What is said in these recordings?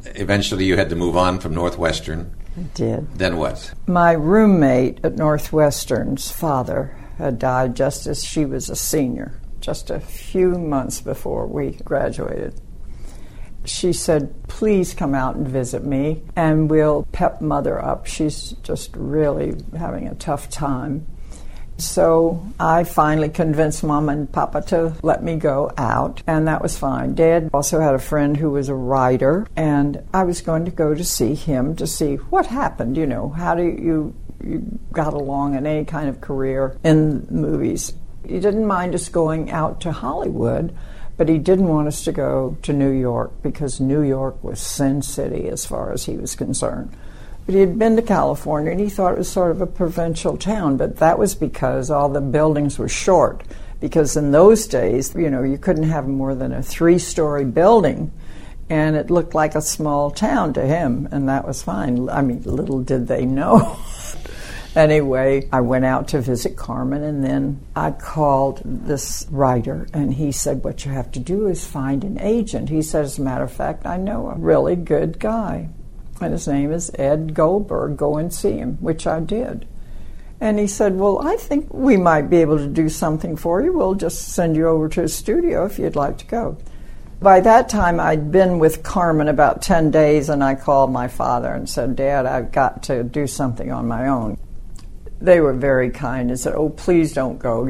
eventually you had to move on from Northwestern. I did. Then what? My roommate at Northwestern's father had died just as she was a senior, just a few months before we graduated. She said, please come out and visit me, and we'll pep Mother up. She's just really having a tough time. So I finally convinced Mom and Papa to let me go out, and that was fine. Dad also had a friend who was a writer, and I was going to go to see him to see what happened, how do you got along in any kind of career in movies. He didn't mind us going out to Hollywood, but he didn't want us to go to New York because New York was Sin City as far as he was concerned. But he had been to California, and he thought it was sort of a provincial town, but that was because all the buildings were short. Because in those days, you couldn't have more than a 3-story building, and it looked like a small town to him, and that was fine. I mean, little did they know. Anyway, I went out to visit Carmen, and then I called this writer, and he said, what you have to do is find an agent. He said, as a matter of fact, I know a really good guy, and his name is Ed Goldberg. Go and see him, which I did. And he said, well, I think we might be able to do something for you. We'll just send you over to his studio if you'd like to go. By that time, I'd been with Carmen about 10 days, and I called my father and said, Dad, I've got to do something on my own. They were very kind and said, oh, please don't go,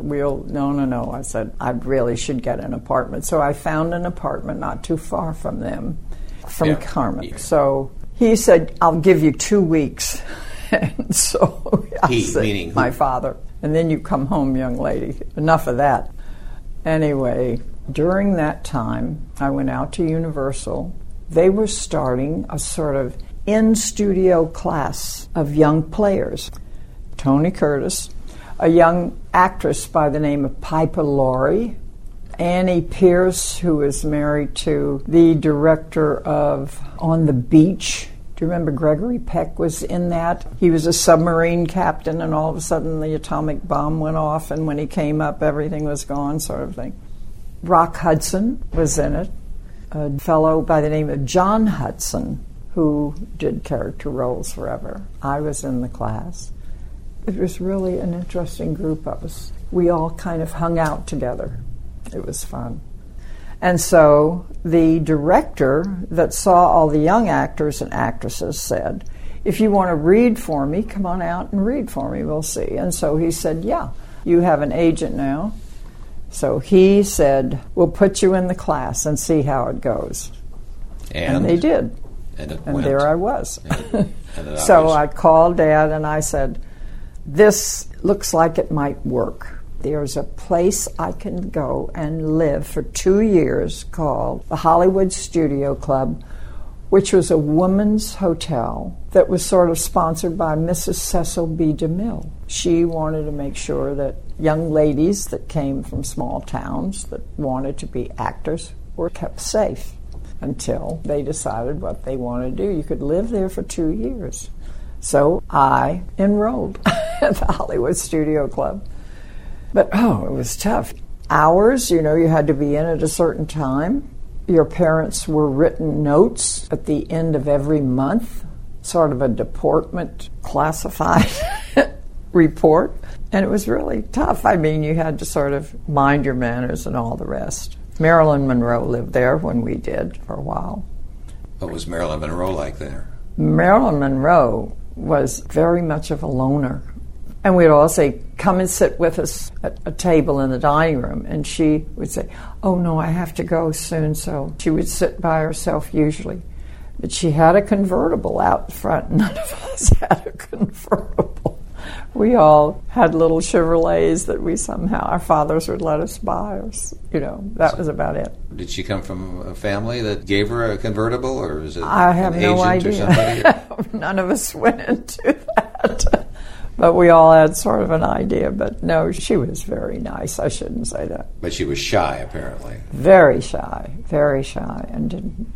no. I said, I really should get an apartment. So I found an apartment not too far from them, from Carmen. Yeah. So he said, I'll give you 2 weeks. And so I said, meaning my father. And then you come home, young lady. Enough of that. Anyway, during that time, I went out to Universal. They were starting a sort of in-studio class of young players. Tony Curtis, a young actress by the name of Piper Laurie, Annie Pierce, who was married to the director of On the Beach. Do you remember Gregory Peck was in that? He was a submarine captain, and all of a sudden the atomic bomb went off, and when he came up, everything was gone, sort of thing. Rock Hudson was in it, a fellow by the name of John Hudson, who did character roles forever. I was in the class. It was really an interesting group of us. We all kind of hung out together. It was fun. And so the director that saw all the young actors and actresses said, if you want to read for me, come on out and read for me, we'll see. And so he said, yeah, you have an agent now. So he said, we'll put you in the class and see how it goes. And they did. And there I was. So I called Dad and I said, this looks like it might work. There's a place I can go and live for 2 years called the Hollywood Studio Club, which was a woman's hotel that was sort of sponsored by Mrs. Cecil B. DeMille. She wanted to make sure that young ladies that came from small towns that wanted to be actors were kept safe until they decided what they wanted to do. You could live there for 2 years. So I enrolled at the Hollywood Studio Club. But, it was tough. Hours, you had to be in at a certain time. Your parents were written notes at the end of every month, sort of a deportment classified report. And it was really tough. I mean, you had to sort of mind your manners and all the rest. Marilyn Monroe lived there when we did for a while. What was Marilyn Monroe like there? Marilyn Monroe was very much of a loner. And we'd all say, come and sit with us at a table in the dining room. And she would say, oh, no, I have to go soon. So she would sit by herself usually. But she had a convertible out front. None of us had a convertible. We all had little Chevrolets that we somehow, our fathers would let us buy. That was about it. Did she come from a family that gave her a convertible, or was it I have no idea. None of us went into that. But we all had sort of an idea. But no, she was very nice. I shouldn't say that. But she was shy, apparently. Very shy, and didn't,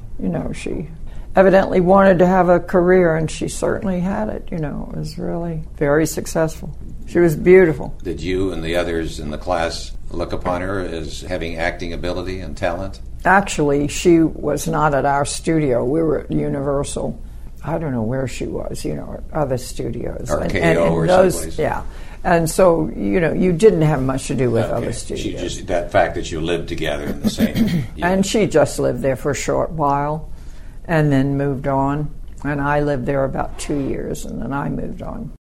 she evidently wanted to have a career, and she certainly had it. It was really very successful. She was beautiful. Did you and the others in the class look upon her as having acting ability and talent? Actually, she was not at our studio. We were at Universal. I don't know where she was, at other studios. RKO or someplace. Yeah. And so, you didn't have much to do with other studios. That fact that you lived together in the same... And she just lived there for a short while and then moved on. And I lived there about 2 years, and then I moved on.